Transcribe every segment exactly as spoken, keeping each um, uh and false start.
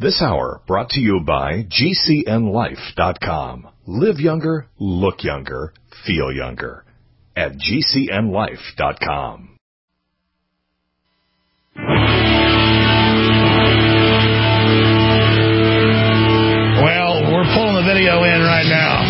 This hour brought to you by G C N life dot com. Live younger, look younger, feel younger at G C N life dot com. Well, we're pulling the video in right now.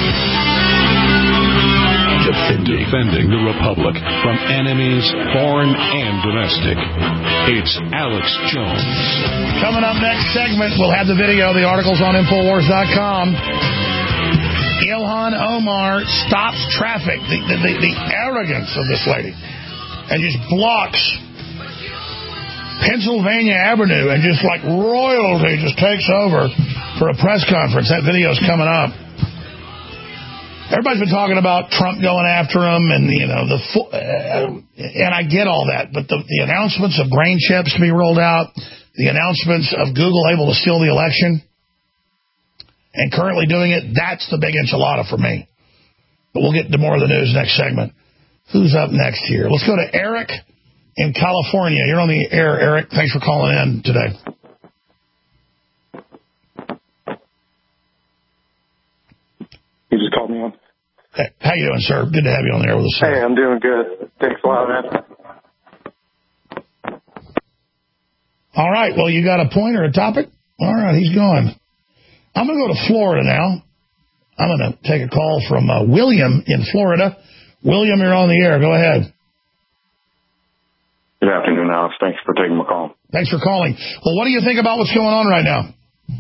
Defending. Defending the Republic from enemies, foreign and domestic. It's Alex Jones. Coming up next segment, we'll have the video. The article's on Infowars dot com. Ilhan Omar stops traffic. The, the, the, the arrogance of this lady. And just blocks Pennsylvania Avenue and just like royalty just takes over for a press conference. That video's coming up. Everybody's been talking about Trump going after him, and you know the, uh, and I get all that, but the, the announcements of grain chips to be rolled out, the announcements of Google able to steal the election, and currently doing it—that's the big enchilada for me. But we'll get to more of the news next segment. Who's up next here? Let's go to Eric in California. You're on the air, Eric. Thanks for calling in today. You just called me on. Hey, how you doing, sir? Good to have you on the air with us, sir. Hey, I'm doing good. Thanks a lot, man. All right. Well, you got a point or a topic? All right, he's gone. I'm going to go to Florida now. I'm going to take a call from uh, William in Florida. William, you're on the air. Go ahead. Good afternoon, Alex. Thanks for taking my call. Thanks for calling. Well, what do you think about what's going on right now?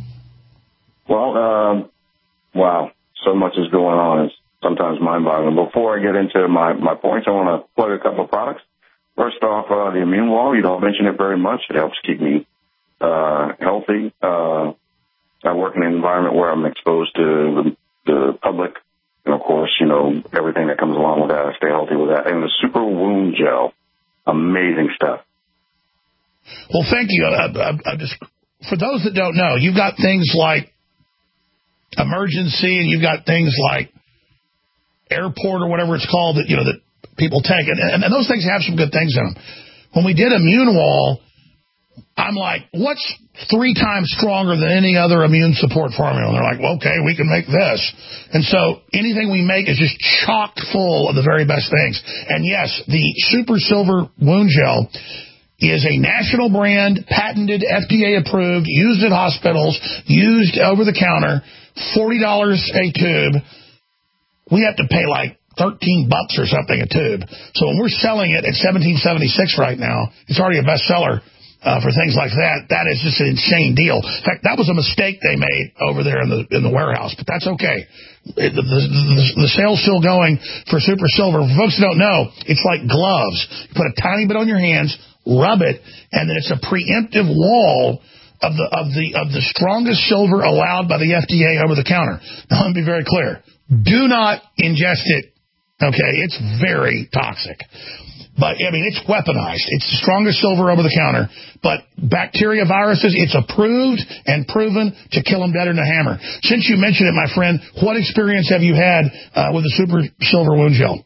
Well, um, wow. So much is going on. It's sometimes mind-boggling. Before I get into my, my points, I want to plug a couple of products. First off, uh, the Immune Wall. You don't mention it very much. It helps keep me uh, healthy. Uh, I work in an environment where I'm exposed to the, the public. And, of course, you know, everything that comes along with that. I stay healthy with that. And the Super Wound Gel. Amazing stuff. Well, thank you. I, I, I just, for those that don't know, you've got things like emergency, and you've got things like airport or whatever it's called that you know that people take, and, and, and those things have some good things in them. When we did Immune Wall, I'm like, what's three times stronger than any other immune support formula? And they're like, well, okay, we can make this. And so anything we make is just chock full of the very best things. And yes, the Super Silver Wound Gel is a national brand, patented, F D A approved, used at hospitals, used over the counter. forty dollars a tube. We have to pay like thirteen bucks or something a tube. So when we're selling it at seventeen seventy-six right now, it's already a bestseller uh, for things like that. That is just an insane deal. In fact, that was a mistake they made over there in the in the warehouse, but that's okay. It, the, the, the sale's still going for Super Silver. For folks who don't know, it's like gloves. You put a tiny bit on your hands, rub it, and then it's a preemptive wall of the of the of the strongest silver allowed by the F D A over the counter. Now, let me be very clear. Do not ingest it. Okay, it's very toxic. But, I mean, it's weaponized. It's the strongest silver over the counter. But bacteria, viruses, it's approved and proven to kill them better than a hammer. Since you mentioned it, my friend, what experience have you had uh, with the Super Silver Wound Gel?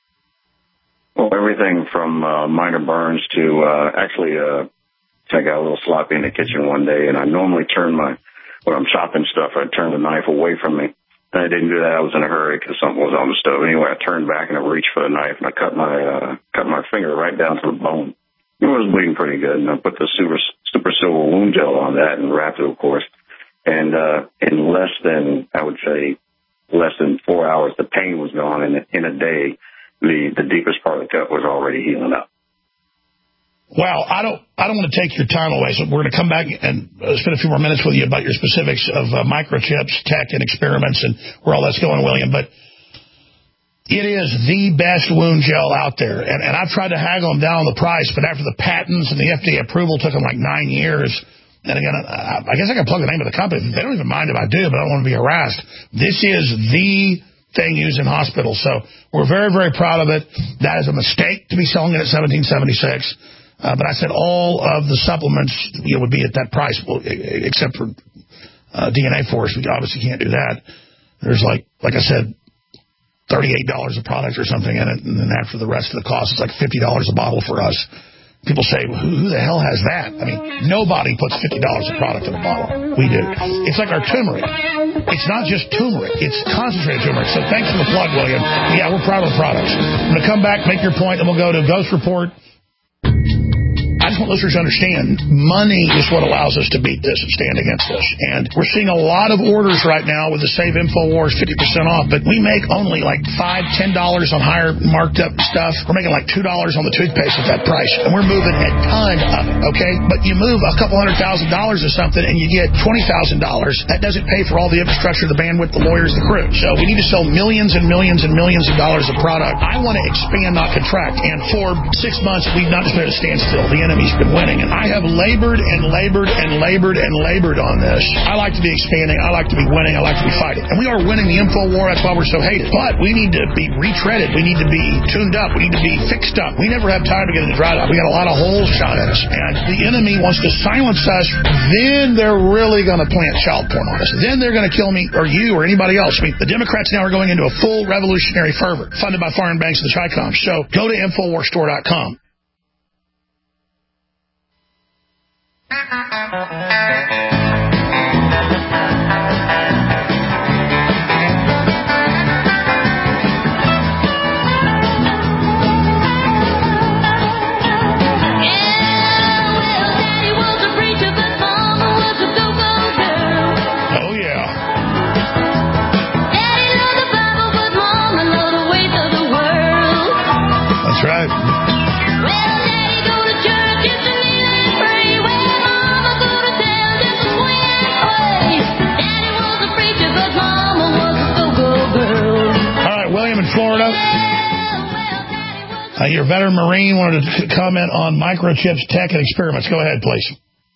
Well, everything from uh, minor burns to uh, actually, uh, I got a little sloppy in the kitchen one day, and I normally turn my, when I'm chopping stuff, I turn the knife away from me. And I didn't do that. I was in a hurry because something was on the stove. Anyway, I turned back and I reached for the knife, and I cut my uh, cut my finger right down to the bone. It was bleeding pretty good, and I put the super super silver wound gel on that and wrapped it, of course. And uh, in less than, I would say, less than four hours, the pain was gone, and in a day, the the deepest part of the cut was already healing up. Well, I don't I don't want to take your time away, so we're going to come back and uh, spend a few more minutes with you about your specifics of uh, microchips, tech, and experiments, and where all that's going, William. But it is the best wound gel out there, and, and I've tried to haggle them down on the price, but after the patents and the F D A approval took them like nine years, and again, I, I guess I can plug the name of the company. They don't even mind if I do, but I don't want to be harassed. This is the thing used in hospitals, so we're very, very proud of it. That is a mistake to be selling it at seventeen seventy-six. Uh, but I said all of the supplements you know, would be at that price, well, except for uh, D N A Force. We obviously can't do that. There's like, like I said, thirty-eight dollars a product or something in it, and then after the rest of the cost, it's like fifty dollars a bottle for us. People say, who, who the hell has that? I mean, nobody puts fifty dollars a product in a bottle. We do. It's like our turmeric. It's not just turmeric. It's concentrated turmeric. So thanks for the plug, William. Yeah, we're proud of the products. I'm going to come back, make your point, and we'll go to Ghost Report. I just want listeners to understand, money is what allows us to beat this and stand against this. And we're seeing a lot of orders right now with the Save InfoWars fifty percent off, but we make only like five dollars, ten dollars on higher marked up stuff. We're making like two dollars on the toothpaste at that price. And we're moving a ton of it, okay? But you move a couple hundred thousand dollars or something and you get twenty thousand dollars. That doesn't pay for all the infrastructure, the bandwidth, the lawyers, the crew. So we need to sell millions and millions and millions of dollars of product. I want to expand, not contract. And for six months, we've not just been at a standstill. The enemy's been winning. And I have labored and labored and labored and labored on this. I like to be expanding. I like to be winning. I like to be fighting. And we are winning the info war. That's why we're so hated. But we need to be retreaded. We need to be tuned up. We need to be fixed up. We never have time to get in the dry dock. We got a lot of holes shot at us. And the enemy wants to silence us. Then they're really going to plant child porn on us. Then they're going to kill me or you or anybody else. I mean, the Democrats now are going into a full revolutionary fervor funded by foreign banks and the Chi-Coms. So go to Infowars Store dot com. Florida. Uh, your veteran Marine wanted to comment on microchips, tech, and experiments. Go ahead, please.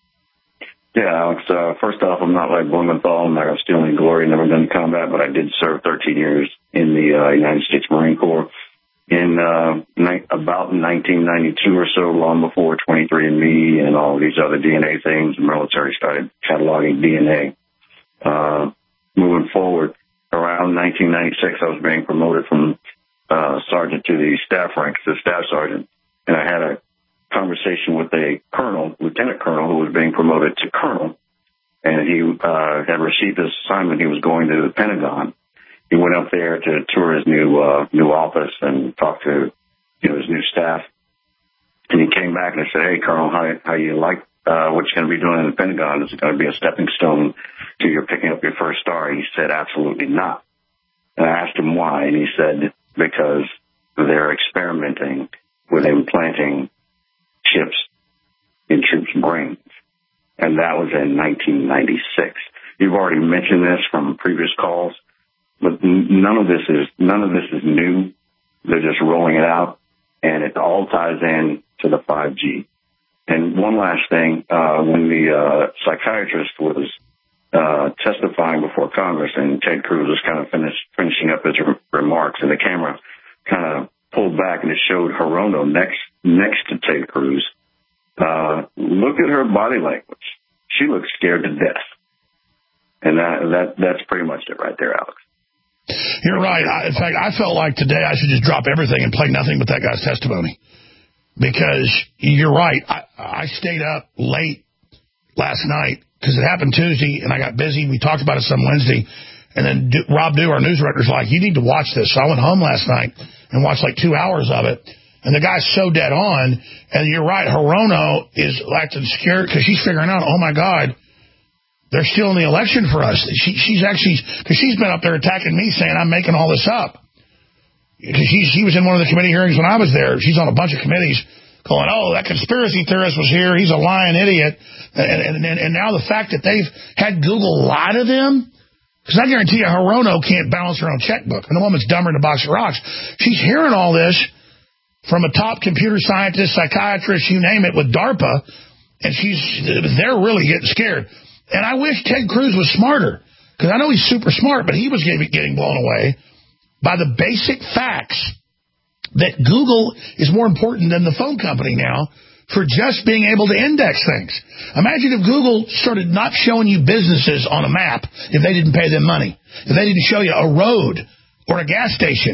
Yeah, Alex, uh, first off, I'm not like Blumenthal. I'm not going to steal any glory. Never been in combat, but I did serve thirteen years in the uh, United States Marine Corps. In uh, ni- about nineteen ninety-two or so, long before twenty-three and me and all these other D N A things, the military started cataloging D N A. Uh, moving forward, around nineteen ninety-six, I was being promoted from uh, sergeant to the staff rank, the staff sergeant, and I had a conversation with a colonel, lieutenant colonel, who was being promoted to colonel, and he uh, had received his assignment. He was going to the Pentagon. He went up there to tour his new uh, new office and talk to you know his new staff, and he came back and I said, "Hey, Colonel, how how you like uh, what you're going to be doing in the Pentagon? Is it going to be a stepping stone to your picking up your first star?" He said, "Absolutely not." And I asked him why, and he said, "Because they're experimenting with implanting chips in troops' brains." And that was in nineteen ninety-six. You've already mentioned this from previous calls, but none of this is none of this is new. They're just rolling it out, and it all ties in to the five G. And one last thing, uh, when the uh, psychiatrist was uh, testifying before Congress, and Ted Cruz was kind of finish, finishing up his re- remarks, and the camera kind of pulled back, and it showed Hirono next next to Ted Cruz. Uh, look at her body language. She looks scared to death. And that, that that's pretty much it right there, Alex. You're right. I, in fact, I felt like today I should just drop everything and play nothing but that guy's testimony. Because you're right. I, I stayed up late last night because it happened Tuesday, and I got busy. We talked about it some Wednesday. And then Do, Rob Dew, our news director, is like, you need to watch this. So I went home last night and watched like two hours of it. And the guy's so dead on. And you're right, Hirono is acting scared because she's figuring out, oh, my God, they're still in the election for us. She, she's actually, because she's been up there attacking me saying I'm making all this up. Because she, she was in one of the committee hearings when I was there. She's on a bunch of committees going, oh, that conspiracy theorist was here. He's a lying idiot. And, and, and now the fact that they've had Google lie to them, because I guarantee you Hirono can't balance her own checkbook. And the woman's dumber than a box of rocks. She's hearing all this from a top computer scientist, psychiatrist, you name it, with DARPA, and she's they're really getting scared. And I wish Ted Cruz was smarter, because I know he's super smart, but he was getting blown away by the basic facts that Google is more important than the phone company now for just being able to index things. Imagine if Google started not showing you businesses on a map if they didn't pay them money, if they didn't show you a road or a gas station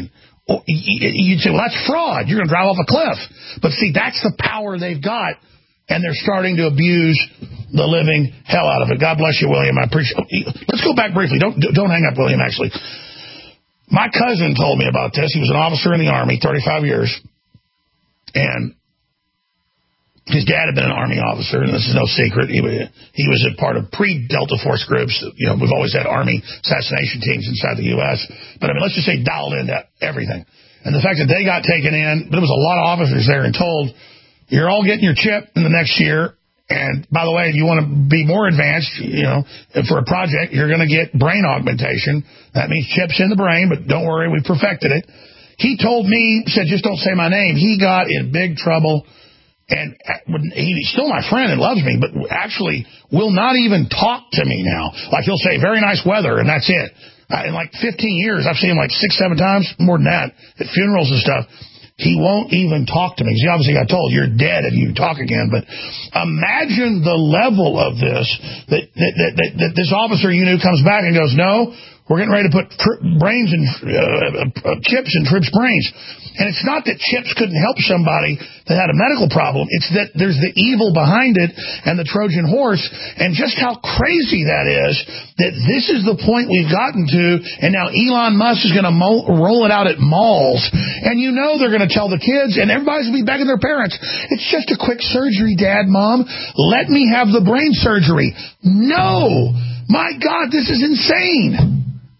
You'd say, well, that's fraud. You're going to drive off a cliff. But see, that's the power they've got, and they're starting to abuse the living hell out of it. God bless you, William. I appreciate it. Let's go back briefly. Don't don't hang up, William, actually. My cousin told me about this. He was an officer in the Army, thirty-five years, and his dad had been an Army officer, and this is no secret. He, he was a part of pre-Delta Force groups. You know, we've always had Army assassination teams inside the U S, but I mean, let's just say dialed into everything. And the fact that they got taken in, there was a lot of officers there and told, you're all getting your chip in the next year. And by the way, if you want to be more advanced, you know, for a project, you're going to get brain augmentation. That means chips in the brain, but don't worry, we perfected it. He told me, said, just don't say my name. He got in big trouble, and he's still my friend and loves me, but actually will not even talk to me now. Like, he'll say, very nice weather, and that's it. Uh, in like fifteen years, I've seen him like six, seven times, more than that, at funerals and stuff. He won't even talk to me. He obviously got told, you're dead if you talk again. But imagine the level of this, that, that, that, that, that this officer you knew comes back and goes, no, we're getting ready to put tri- brains and uh, uh, chips in Tripp's brains. And it's not that chips couldn't help somebody that had a medical problem. It's that there's the evil behind it and the Trojan horse, and just how crazy that is, that this is the point we've gotten to, and now Elon Musk is going to mo- roll it out at malls. And you know they're going to tell the kids, and everybody's going to be begging their parents, it's just a quick surgery, Dad, Mom. Let me have the brain surgery. No! My God, this is insane!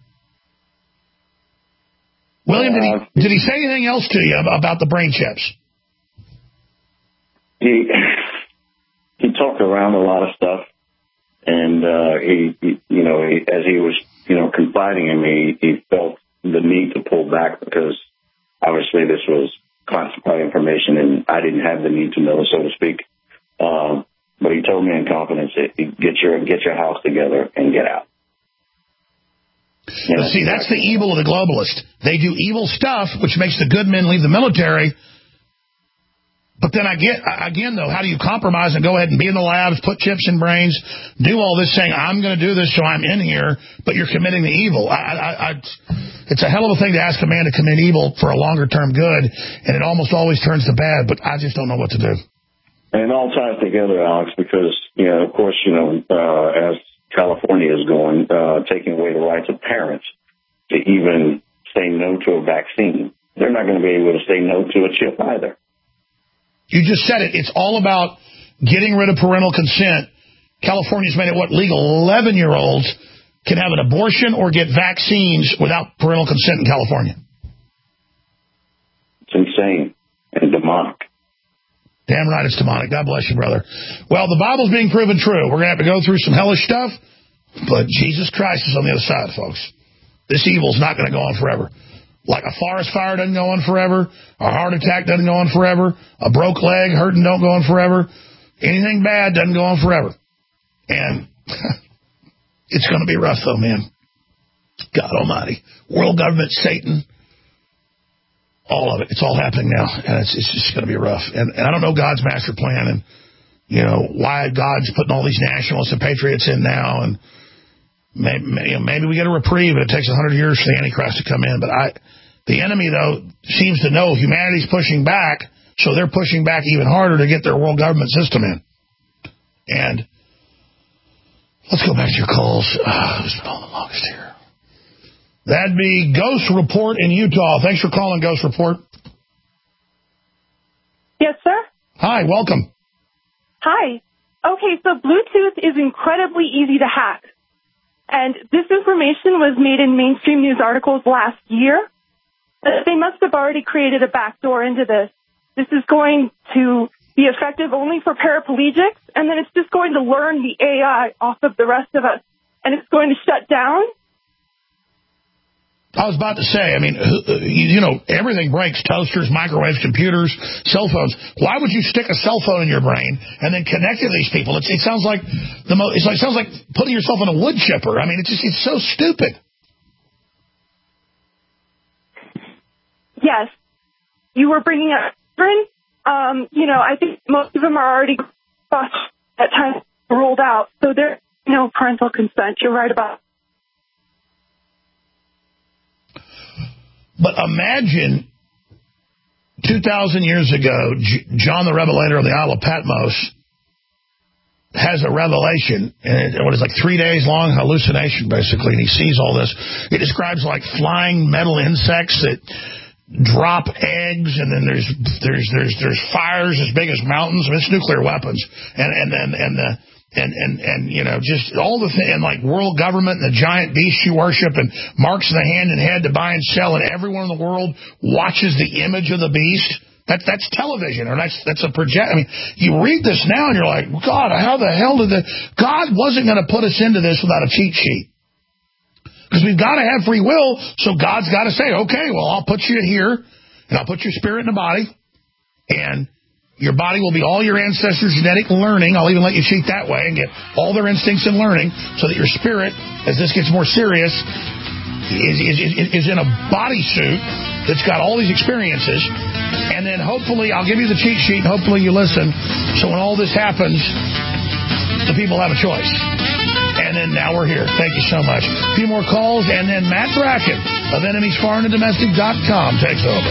William, did he, did he say anything else to you about the brain chips? He he talked around a lot of stuff, and uh, he, he, you know, he, as he was, you know, confiding in me, he felt the need to pull back because obviously this was classified information, and I didn't have the need to know, so to speak. Um, but he told me in confidence, get your get your house together and get out. But see, that's the evil of the globalist. They do evil stuff, which makes the good men leave the military. But then I get, again, though, how do you compromise and go ahead and be in the labs, put chips in brains, do all this saying, I'm going to do this so I'm in here, but you're committing the evil. I, I, I, it's a hell of a thing to ask a man to commit evil for a longer-term good, and it almost always turns to bad, but I just don't know what to do. And it all ties together, Alex, because, you know, of course, you know, uh, as California is going, uh, taking away the rights of parents to even say no to a vaccine. They're not going to be able to say no to a chip either. You just said it. It's all about getting rid of parental consent. California's made it, what, legal? eleven-year-olds can have an abortion or get vaccines without parental consent in California. It's insane and demonic. Damn right it's demonic. God bless you, brother. Well, the Bible's being proven true. We're going to have to go through some hellish stuff, but Jesus Christ is on the other side, folks. This evil's not going to go on forever. Like a forest fire doesn't go on forever, a heart attack doesn't go on forever, a broke leg hurting don't go on forever, anything bad doesn't go on forever. And it's going to be rough, though, man. God almighty. World government, Satan, all of it. It's all happening now, and it's, it's just going to be rough. And, and I don't know God's master plan, and, you know, why God's putting all these nationalists and patriots in now, and maybe, you know, maybe we get a reprieve, and it takes a hundred years for the Antichrist to come in. But I, the enemy, though, seems to know humanity's pushing back, so they're pushing back even harder to get their world government system in. And let's go back to your calls. Uh, who's been on the longest here? That'd be Ghost Report in Utah. Thanks for calling, Ghost Report. Yes, sir. Hi, welcome. Hi. Okay, so Bluetooth is incredibly easy to hack. And this information was made in mainstream news articles last year. They must have already created a backdoor into this. This is going to be effective only for paraplegics, and then it's just going to learn the A I off of the rest of us, and it's going to shut down. I was about to say, I mean, you know, everything breaks. Toasters, microwaves, computers, cell phones. Why would you stick a cell phone in your brain and then connect to these people? It's, it sounds like the mo- it's like, it sounds like putting yourself in a wood chipper. I mean, it's just, it's so stupid. Yes. You were bringing up children. Um, you know, I think most of them are already at times rolled out. So there's no parental consent. You're right about But imagine two thousand years ago, J- John the Revelator of the Isle of Patmos has a revelation, and it, what is like three days long hallucination, basically, and he sees all this. It describes like flying metal insects that drop eggs, and then there's there's there's there's fires as big as mountains. I mean, it's nuclear weapons, and and and and the and and and you know, just all the thing, and like world government and the giant beast you worship, and marks in the hand and head to buy and sell, and everyone in the world watches the image of the beast. That, that's television, or that's that's a project. I mean, you read this now and you're like, God, how the hell did the... God wasn't going to put us into this without a cheat sheet. Because we've got to have free will, so God's got to say, okay, well, I'll put you here, and I'll put your spirit in the body, and your body will be all your ancestors' genetic learning. I'll even let you cheat that way and get all their instincts and learning, so that your spirit, as this gets more serious, is, is, is in a bodysuit that's got all these experiences. And then hopefully I'll give you the cheat sheet, and hopefully you listen. So when all this happens, the people have a choice. And then now we're here. Thank you so much. A few more calls, and then Matt Bracken of enemies foreign and domestic dot com takes over.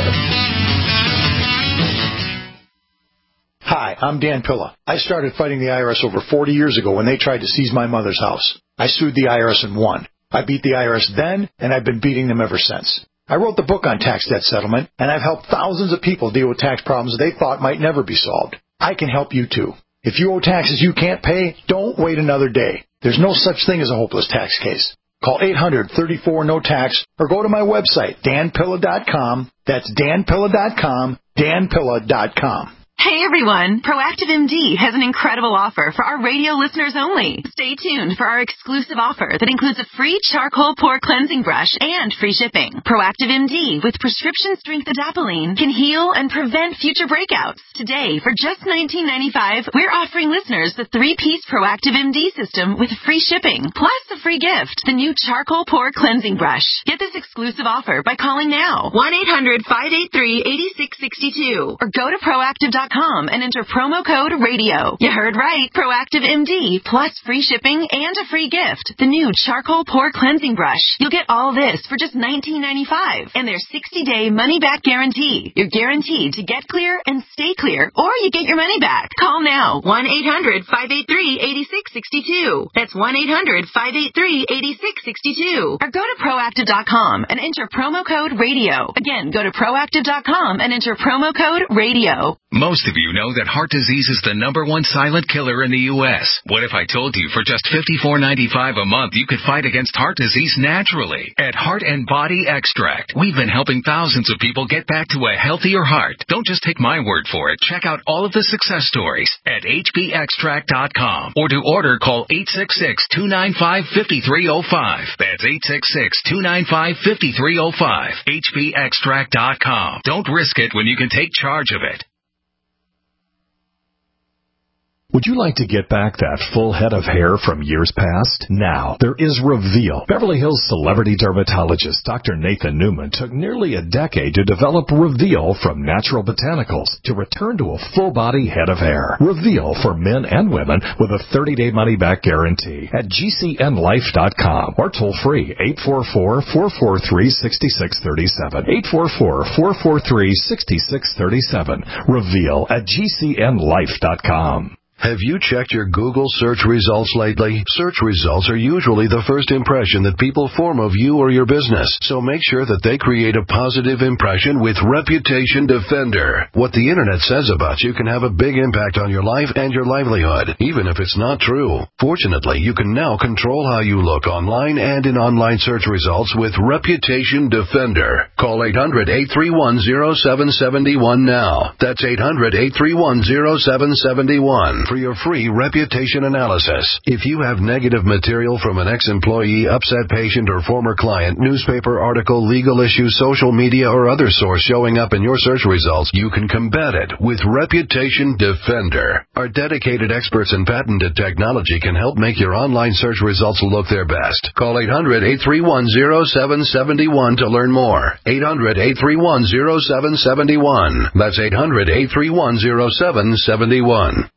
Hi, I'm Dan Pilla. I started fighting the I R S over forty years ago when they tried to seize my mother's house. I sued the I R S and won. I beat the I R S then, and I've been beating them ever since. I wrote the book on tax debt settlement, and I've helped thousands of people deal with tax problems they thought might never be solved. I can help you, too. If you owe taxes you can't pay, don't wait another day. There's no such thing as a hopeless tax case. Call eight hundred, thirty-four, no tax, or go to my website, dan pilla dot com. That's dan pilla dot com, dan pilla dot com. Hey everyone, Proactive M D has an incredible offer for our radio listeners only. Stay tuned for our exclusive offer that includes a free charcoal pore cleansing brush and free shipping. Proactive M D with prescription strength adapalene can heal and prevent future breakouts. Today, for just nineteen ninety-five dollars, we're offering listeners the three-piece Proactive M D system with free shipping, plus a free gift, the new charcoal pore cleansing brush. Get this exclusive offer by calling now, one eight hundred, five eight three, eight six six two, or go to proactive dot com and enter promo code radio. You heard right. Proactive M D plus free shipping and a free gift. The new charcoal pore cleansing brush. You'll get all this for just nineteen ninety-five dollars and their sixty-day money-back guarantee. You're guaranteed to get clear and stay clear, or you get your money back. Call now. one eight hundred, five eight three, eight six six two. That's one eight hundred, five eight three, eight six six two. Or go to proactive dot com and enter promo code radio. Again, go to proactive dot com and enter promo code radio. Most of you know that heart disease is the number one silent killer in the U S What if I told you for just fifty-four ninety-five a month you could fight against heart disease naturally? At Heart and Body Extract, we've been helping thousands of people get back to a healthier heart. Don't just take my word for it. Check out all of the success stories at h b extract dot com, or to order, call eight six six, two nine five, five three zero five. That's eight six six, two nine five, five three zero five. h b extract dot com. Don't risk it when you can take charge of it. Would you like to get back that full head of hair from years past? Now, there is Reveal. Beverly Hills celebrity dermatologist Doctor Nathan Newman took nearly a decade to develop Reveal from natural botanicals to return to a full-body head of hair. Reveal for men and women with a thirty-day money-back guarantee at g c n life dot com or toll-free eight four four, four four three, six six three seven. eight four four, four four three, six six three seven. Reveal at g c n life dot com. Have you checked your Google search results lately? Search results are usually the first impression that people form of you or your business, so make sure that they create a positive impression with Reputation Defender. What the Internet says about you can have a big impact on your life and your livelihood, even if it's not true. Fortunately, you can now control how you look online and in online search results with Reputation Defender. Call eight hundred, eight three one, zero seven seven one now. That's eight hundred, eight three one, zero seven seven one. For your free reputation analysis. If you have negative material from an ex-employee, upset patient, or former client, newspaper article, legal issue, social media, or other source showing up in your search results, you can combat it with Reputation Defender. Our dedicated experts in patented technology can help make your online search results look their best. Call eight hundred, eight three one, zero seven seven one to learn more. eight hundred, eight three one, zero seven seven one. That's eight hundred, eight three one, zero seven seven one.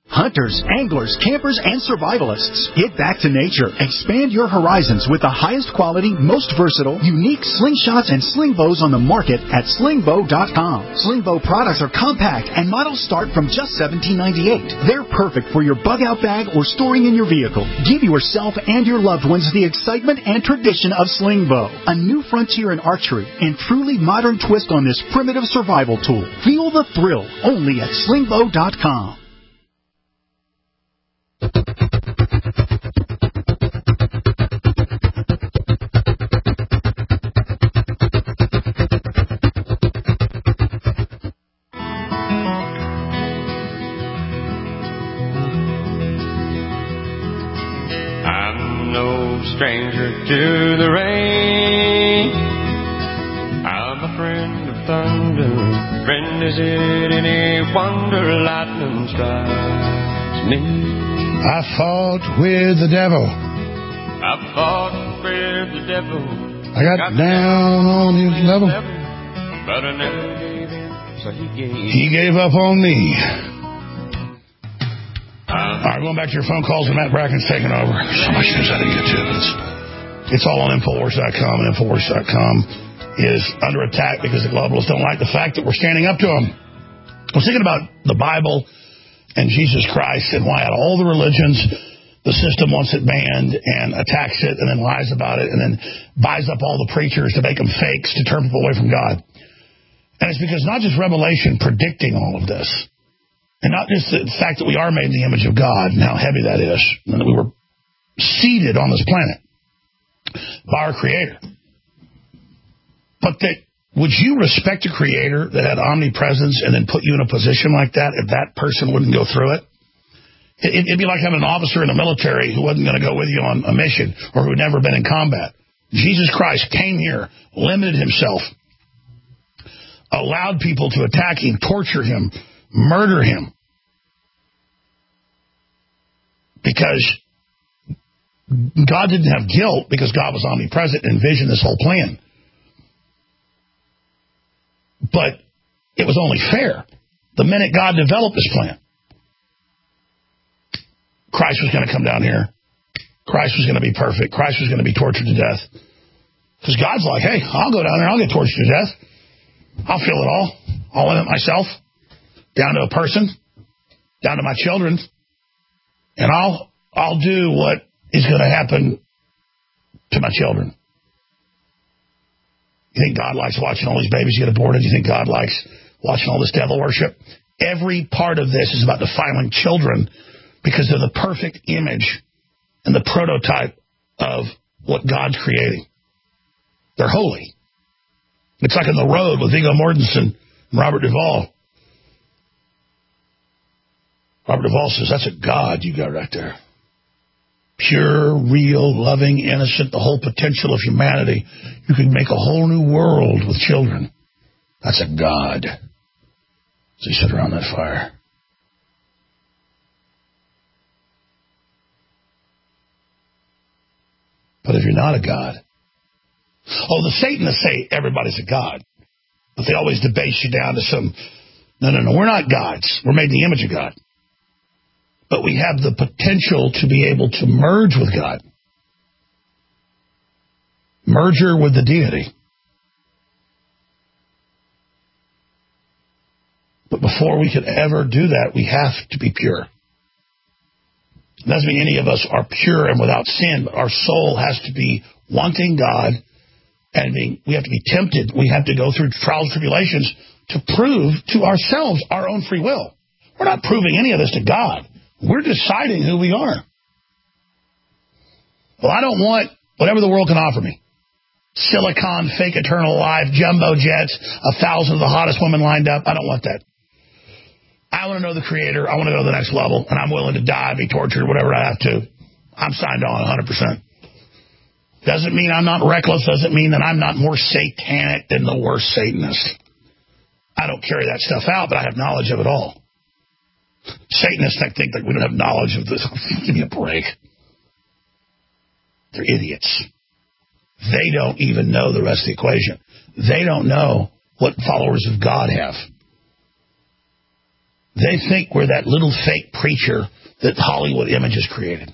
Hunters, anglers, campers, and survivalists, get back to nature. Expand your horizons with the highest quality, most versatile, unique slingshots and sling bows on the market at sling bow dot com. Sling bow products are compact and models start from just seventeen ninety-eight. They're perfect for your bug out bag or storing in your vehicle. Give yourself and your loved ones the excitement and tradition of sling bow, a new frontier in archery and truly modern twist on this primitive survival tool. Feel the thrill only at sling bow dot com. I'm no stranger to the rain. I'm a friend of thunder. Friend, is it any wonder lightning strikes me? I fought with the devil. I fought with the devil. I got, got down on his level. level. But I never gave in, so he gave. He gave up on me. Um, All right, going back to your phone calls, and Matt Bracken's taking over. So much news I didn't get to. It's, it's all on Infowars dot com, and Infowars dot com is under attack because the globalists don't like the fact that we're standing up to them. I was thinking about the Bible and Jesus Christ, and why out of all the religions, the system wants it banned and attacks it and then lies about it and then buys up all the preachers to make them fakes to turn people away from God. And it's because not just Revelation predicting all of this, and not just the fact that we are made in the image of God and how heavy that is, and that we were seated on this planet by our Creator, but that would you respect a creator that had omnipresence and then put you in a position like that if that person wouldn't go through it? It'd be like having an officer in the military who wasn't going to go with you on a mission or who had never been in combat. Jesus Christ came here, limited himself, allowed people to attack him, torture him, murder him. Because God didn't have guilt because God was omnipresent and envisioned this whole plan. But it was only fair the minute God developed this plan. Christ was going to come down here. Christ was going to be perfect. Christ was going to be tortured to death. Because God's like, hey, I'll go down there. I'll get tortured to death. I'll feel it all. All in it myself. Down to a person. Down to my children. And I'll, I'll do what is going to happen to my children. You think God likes watching all these babies get aborted? You think God likes watching all this devil worship? Every part of this is about defiling children because they're the perfect image and the prototype of what God's creating. They're holy. It's like In the Road with Viggo Mortensen and Robert Duvall. Robert Duvall says, that's a God you got right there. Pure, real, loving, innocent, the whole potential of humanity. You can make a whole new world with children. That's a God. As he sit around that fire. But if you're not a God, oh, the Satanists say everybody's a God, but they always debase you down to some, no, no, no, we're not gods. We're made in the image of God. But we have the potential to be able to merge with God. Merger with the deity. But before we could ever do that, we have to be pure. It doesn't mean any of us are pure and without sin, but our soul has to be wanting God, and being, we have to be tempted. We have to go through trials and tribulations to prove to ourselves our own free will. We're not proving any of this to God. We're deciding who we are. Well, I don't want whatever the world can offer me. Silicon, fake eternal life, jumbo jets, a thousand of the hottest women lined up. I don't want that. I want to know the Creator. I want to go to the next level, and I'm willing to die, be tortured, whatever I have to. I'm signed on one hundred percent. Doesn't mean I'm not reckless. Doesn't mean that I'm not more satanic than the worst Satanist. I don't carry that stuff out, but I have knowledge of it all. Satanists I think that we don't have knowledge of this. Give me a break. They're idiots. They don't even know the rest of the equation. They don't know what followers of God have. They think we're that little fake preacher that Hollywood Images created.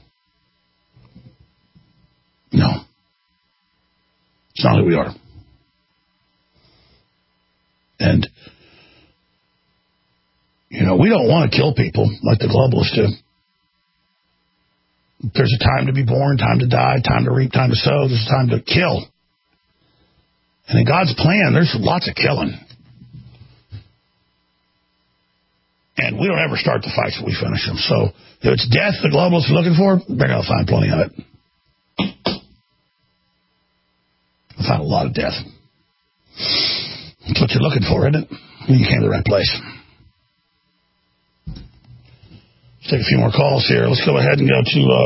No. It's not who we are. And, you know, we don't want to kill people like the globalists do. There's a time to be born, time to die, time to reap, time to sow. There's a time to kill. And in God's plan, there's lots of killing. And we don't ever start the fights till we finish them. So if it's death the globalists are looking for, they're going to find plenty of it. They'll find a lot of death. That's what you're looking for, isn't it? You came to the right place. Let's take a few more calls here. Let's go ahead and go to uh,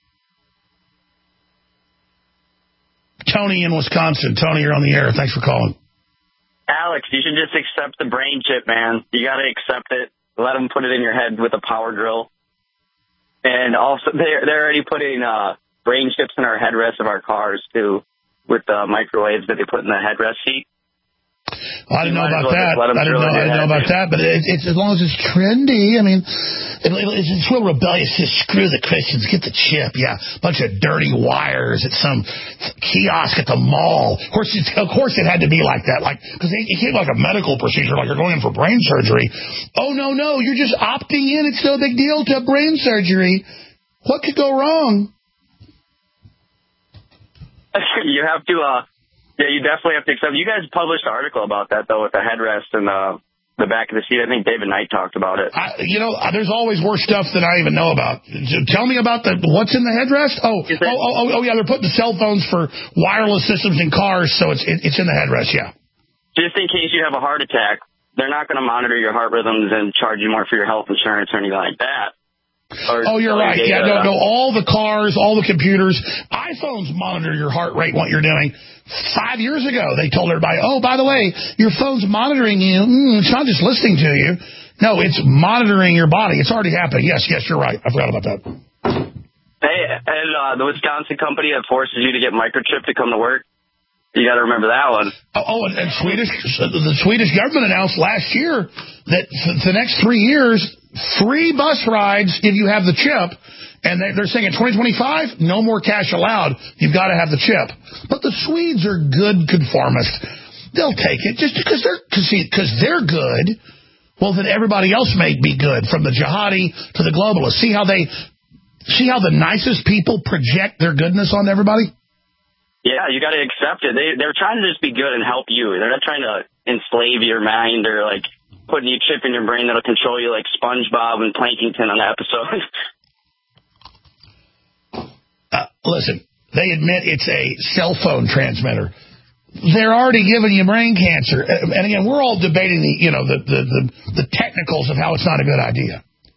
Tony in Wisconsin. Tony, you're on the air. Thanks for calling. Alex, you should just accept the brain chip, man. You got to accept it. Let them put it in your head with a power drill. And also, they're, they're already putting uh, brain chips in our headrests of our cars, too, with the microwaves that they put in the headrest seat. Well, I didn't know about that. I didn't know, I didn't know about that, but it, it's as long as it's trendy. I mean, it, it's, it's real rebellious. Just screw the Christians, get the chip. Yeah, bunch of dirty wires at some kiosk at the mall. Of course, it's, of course, it had to be like that, like because it, it came like a medical procedure, like you're going in for brain surgery. Oh no, no, you're just opting in. It's no big deal to brain surgery. What could go wrong? You have to. uh Yeah, you definitely have to accept. You guys published an article about that, though, with the headrest and uh, the back of the seat. I think David Knight talked about it. I, you know, there's always worse stuff than I even know about. Tell me about the what's in the headrest. Oh, oh, oh, oh, oh, yeah, they're putting the cell phones for wireless systems in cars, so it's it, it's in the headrest, yeah. Just in case you have a heart attack, they're not going to monitor your heart rhythms and charge you more for your health insurance or anything like that. Or oh, you're right. Yeah, no, no, all the cars, all the computers, iPhones monitor your heart rate, what you're doing. Five years ago, they told everybody, oh, by the way, your phone's monitoring you. Mm, it's not just listening to you. No, it's monitoring your body. It's already happening. Yes, yes, you're right. I forgot about that. Hey, and uh, the Wisconsin company that forces you to get microchipped to come to work, you got to remember that one. Oh, oh and, and Swedish, the Swedish government announced last year that for the next three years, free bus rides if you have the chip. And they're saying in twenty twenty-five, no more cash allowed. You've got to have the chip. But the Swedes are good conformists. They'll take it just because they're because they're good. Well, then everybody else may be good, from the jihadi to the globalists. See how they see how the nicest people project their goodness on everybody? Yeah, you got to accept it. They they're trying to just be good and help you. They're not trying to enslave your mind or like putting a chip in your brain that'll control you like SpongeBob and Plankington on the episode. Uh, listen, they admit it's a cell phone transmitter. They're already giving you brain cancer. And again, we're all debating the, you know, the the, the, the technicals of how it's not a good idea.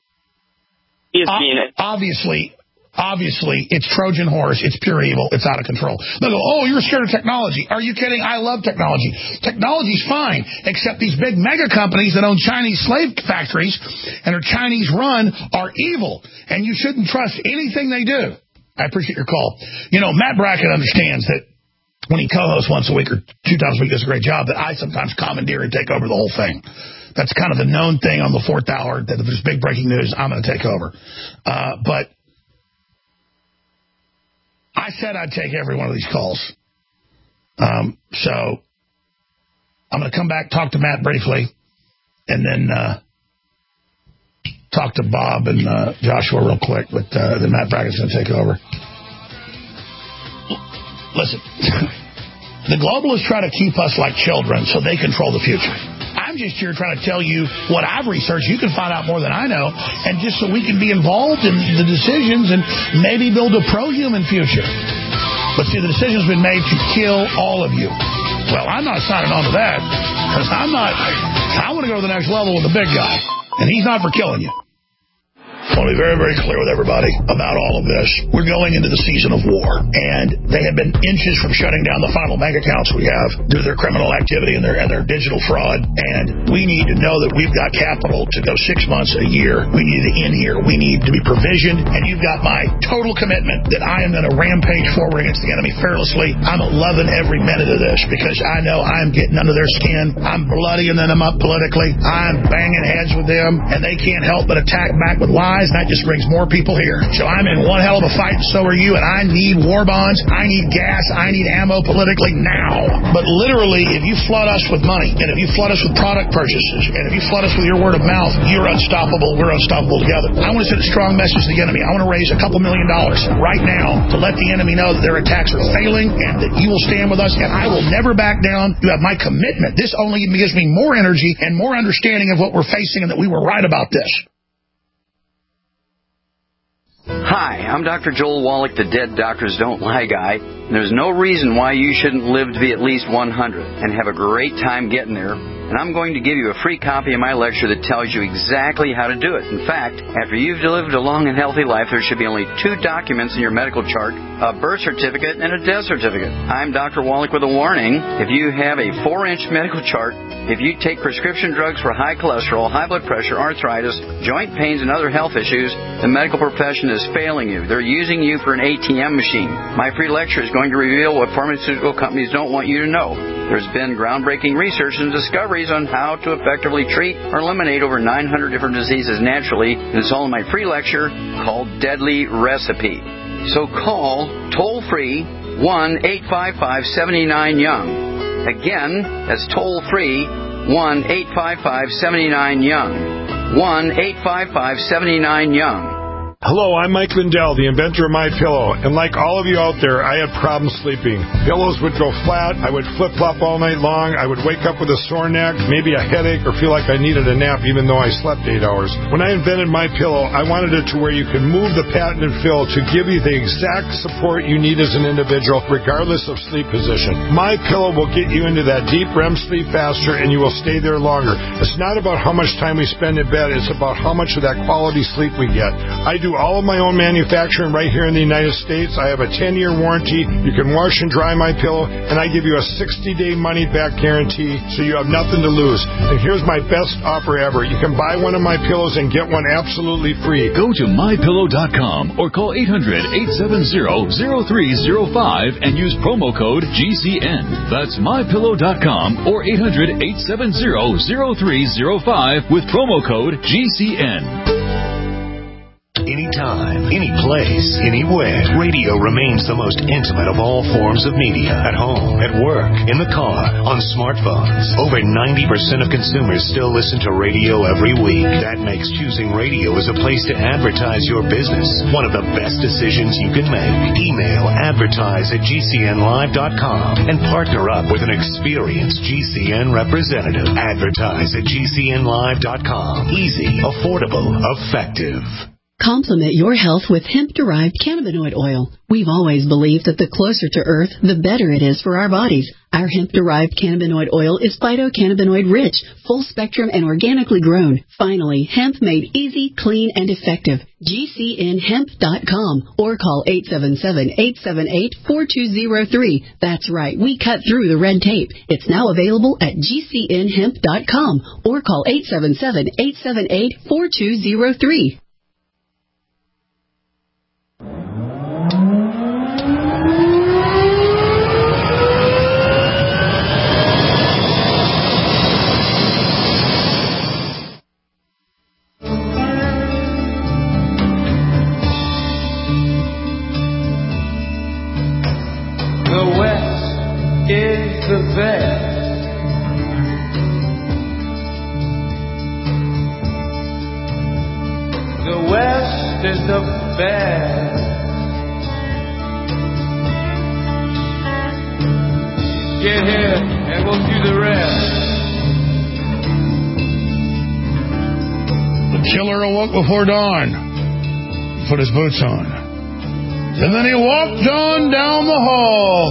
O- obviously, obviously, it's Trojan horse. It's pure evil. It's out of control. They'll go, oh, you're scared of technology. Are you kidding? I love technology. Technology's fine, except these big mega companies that own Chinese slave factories and are Chinese run are evil. And you shouldn't trust anything they do. I appreciate your call. You know, Matt Brackett understands that when he co-hosts once a week or two times a week, does a great job, that I sometimes commandeer and take over the whole thing. That's kind of the known thing on the fourth hour, that if there's big breaking news, I'm going to take over. Uh, but I said I'd take every one of these calls. Um, so I'm going to come back, talk to Matt briefly, and then uh, talk to Bob and uh, Joshua real quick, but uh, then Matt Brackett's going to take over. Listen, the globalists try to keep us like children so they control the future. I'm just here trying to tell you what I've researched. You can find out more than I know, and just so we can be involved in the decisions and maybe build a pro-human future. But see, the decision's been made to kill all of you. Well, I'm not signing on to that, because I'm not. I want to go to the next level with the big guy, and he's not for killing you. I want to be very, very clear with everybody about all of this. We're going into the season of war, and they have been inches from shutting down the final bank accounts we have due to their criminal activity and their, and their digital fraud. And we need to know that we've got capital to go six months, a year. We need to end here. We need to be provisioned, and you've got my total commitment that I am going to rampage forward against the enemy fearlessly. I'm loving every minute of this because I know I'm getting under their skin. I'm bloodying them up politically. I'm banging heads with them, and they can't help but attack back with lies, and that just brings more people here. So I'm in one hell of a fight, and so are you, and I need war bonds. I need gas. I need ammo politically now. But literally, if you flood us with money, and if you flood us with product purchases, and if you flood us with your word of mouth, you're unstoppable. We're unstoppable together. I want to send a strong message to the enemy. I want to raise a couple million dollars right now to let the enemy know that their attacks are failing and that you will stand with us, and I will never back down. You have my commitment. This only gives me more energy and more understanding of what we're facing and that we were right about this. Hi, I'm Doctor Joel Wallach, the Dead Doctors Don't Lie guy. There's no reason why you shouldn't live to be at least one hundred and have a great time getting there. And I'm going to give you a free copy of my lecture that tells you exactly how to do it. In fact, after you've lived a long and healthy life, there should be only two documents in your medical chart, a birth certificate and a death certificate. I'm Doctor Wallach with a warning. If you have a four-inch medical chart, if you take prescription drugs for high cholesterol, high blood pressure, arthritis, joint pains, and other health issues, the medical profession is failing you. They're using you for an A T M machine. My free lecture is going to reveal what pharmaceutical companies don't want you to know. There's been groundbreaking research and discoveries on how to effectively treat or eliminate over nine hundred different diseases naturally, and it's all in my free lecture called Deadly Recipe. So call toll-free one eight five five, seven nine, young. Again, that's toll-free one eight five five, seven nine, young. one eight five five, seven nine, young. Hello, I'm Mike Lindell, the inventor of MyPillow, and like all of you out there, I had problems sleeping. Pillows would go flat, I would flip-flop all night long, I would wake up with a sore neck, maybe a headache, or feel like I needed a nap even though I slept eight hours. When I invented MyPillow, I wanted it to where you can move the patented fill to give you the exact support you need as an individual, regardless of sleep position. MyPillow will get you into that deep R E M sleep faster, and you will stay there longer. It's not about how much time we spend in bed, it's about how much of that quality sleep we get. I do all of my own manufacturing right here in the United States. I have a ten-year warranty. You can wash and dry my pillow, and I give you a sixty-day money-back guarantee, so you have nothing to lose. And here's my best offer ever. You can buy one of my pillows and get one absolutely free. Go to my pillow dot com or call eight hundred, eight seven zero, zero three zero five and use promo code G C N. That's my pillow dot com or eight hundred, eight seven zero, zero three zero five with promo code G C N. Anytime, any place, anywhere. Radio remains the most intimate of all forms of media. At home, at work, in the car, on smartphones. Over ninety percent of consumers still listen to radio every week. That makes choosing radio as a place to advertise your business one of the best decisions you can make. Email advertise at G C N live dot com and partner up with an experienced G C N representative. Advertise at G C N live dot com. Easy, affordable, effective. Complement your health with hemp-derived cannabinoid oil. We've always believed that the closer to Earth, the better it is for our bodies. Our hemp-derived cannabinoid oil is phytocannabinoid-rich, full-spectrum, and organically grown. Finally, hemp made easy, clean, and effective. G C N hemp dot com or call eight seven seven, eight seven eight, four two zero three. That's right, we cut through the red tape. It's now available at G C N hemp dot com or call eight seven seven, eight seven eight, four two zero three. The West is the best. The West is the best. Get here and we'll do the rest. The killer awoke before dawn, put his boots on, and then he walked on down the hall.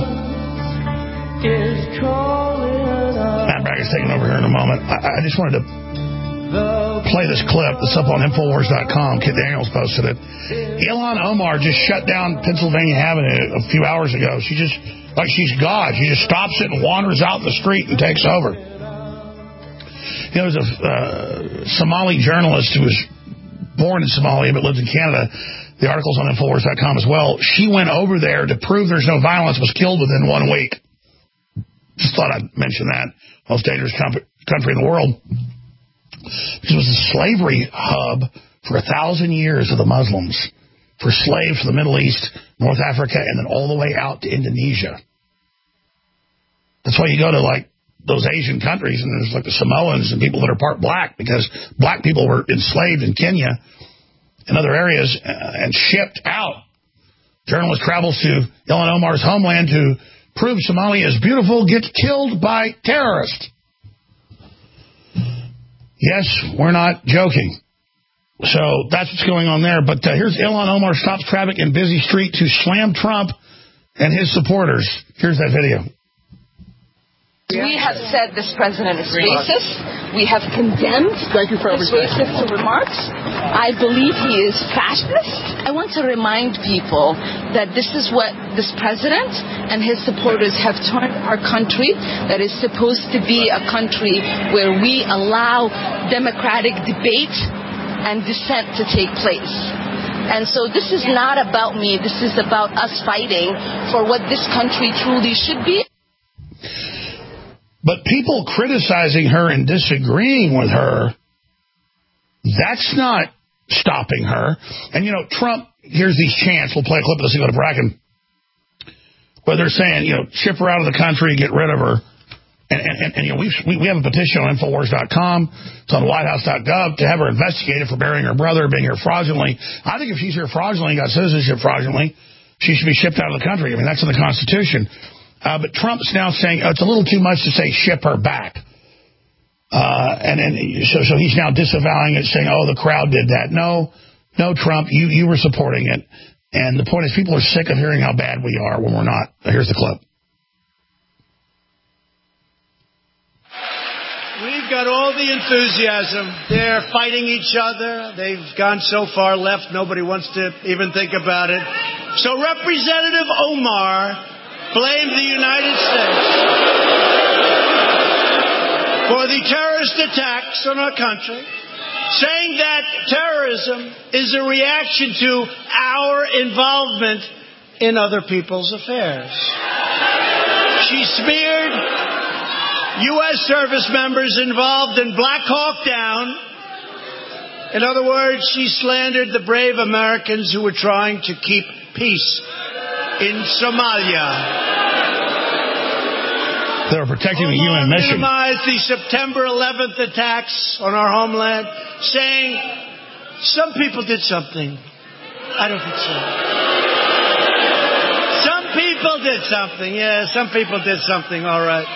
Matt Bragg is taking over here in a moment. I, I just wanted to play this clip that's up on Infowars dot com. Kit Daniels posted it. Ilhan Omar just shut down Pennsylvania Avenue a few hours ago. She just, like she's God. She just stops it and wanders out in the street and takes over. You know, there's a uh, Somali journalist who was born in Somalia but lives in Canada. The article's on Infowars dot com as well. She went over there to prove there's no violence, was killed within one week. Just thought I'd mention that. Most dangerous com- country in the world. Because it was a slavery hub for a thousand years of the Muslims, for slaves from the Middle East, North Africa, and then all the way out to Indonesia. That's why you go to, like, those Asian countries, and there's, like, the Samoans and people that are part black, because black people were enslaved in Kenya and other areas uh, and shipped out. Journalist travels to Ilhan Omar's homeland to prove Somalia is beautiful, gets killed by terrorists. Yes, we're not joking. So that's what's going on there. But uh, here's Ilhan Omar stops traffic in busy street to slam Trump and his supporters. Here's that video. We have said this president is racist. We have condemned his racist remarks. I believe he is fascist. I want to remind people that this is what this president and his supporters have turned our country, that is supposed to be a country where we allow democratic debate and dissent to take place. And so this is not about me. This is about us fighting for what this country truly should be. But people criticizing her and disagreeing with her, that's not stopping her. And, you know, Trump, here's these chants. We'll play a clip of this and go to Bracken. Where they're saying, you know, ship her out of the country, get rid of her. And, and, and you know, we, we have a petition on Infowars dot com. It's on white house dot gov to have her investigated for burying her brother, being here fraudulently. I think if she's here fraudulently, got citizenship fraudulently, she should be shipped out of the country. I mean, that's in the Constitution. Uh, but Trump's now saying oh, it's a little too much to say ship her back. Uh, and and so, so he's now disavowing it, saying, oh, the crowd did that. No, no, Trump, you, you were supporting it. And the point is people are sick of hearing how bad we are when we're not. Here's the clip. We've got all the enthusiasm. They're fighting each other. They've gone so far left, nobody wants to even think about it. So Representative Omar blamed the United States for the terrorist attacks on our country, saying that terrorism is a reaction to our involvement in other people's affairs. She smeared U S service members involved in Black Hawk Down. In other words, she slandered the brave Americans who were trying to keep peace in Somalia. They were protecting the U N mission. Minimized the September eleventh attacks on our homeland, saying some people did something. I don't think so. Some people did something. Yeah, some people did something. All right.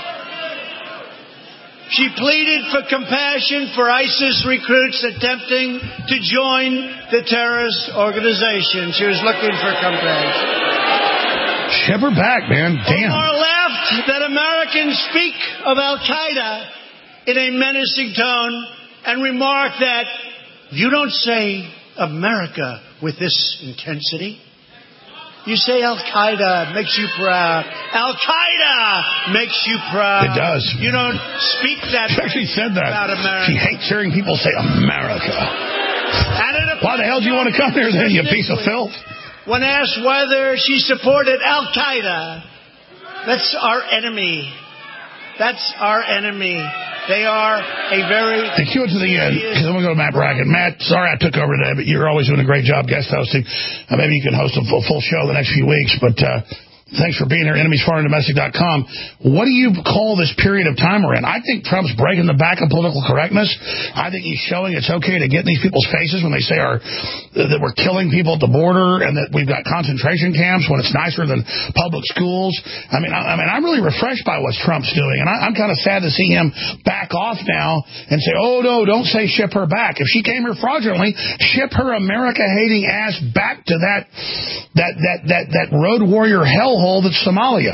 She pleaded for compassion for ISIS recruits attempting to join the terrorist organization. She was looking for compassion. Ship her back, man. Damn. Omar laughed that Americans speak of Al-Qaeda in a menacing tone and remarked that you don't say America with this intensity. You say Al-Qaeda makes you proud. Al-Qaeda makes you proud. It does. You don't speak that she actually said that. About America. She hates hearing people say America. Why the hell do you want to come here then, you piece of filth? When asked whether she supported Al-Qaeda, that's our enemy. That's our enemy. They are a very... And cue it to the end, because I'm going to go to Matt Bracken. Matt, sorry I took over today, but you're always doing a great job guest hosting. Uh, maybe you can host a full, full show the next few weeks, but uh, thanks for being here, enemies foreign domestic dot com. What do you call this period of time we're in? I think Trump's breaking the back of political correctness. I think he's showing it's okay to get in these people's faces when they say our, that we're killing people at the border and that we've got concentration camps when it's nicer than public schools. I mean, I, I mean, I'm really refreshed by what Trump's doing, and I, I'm kind of sad to see him back off now and say, oh, no, don't say ship her back. If she came here fraudulently, ship her America-hating ass back to that, that, that, that, that road warrior hellhole that's Somalia.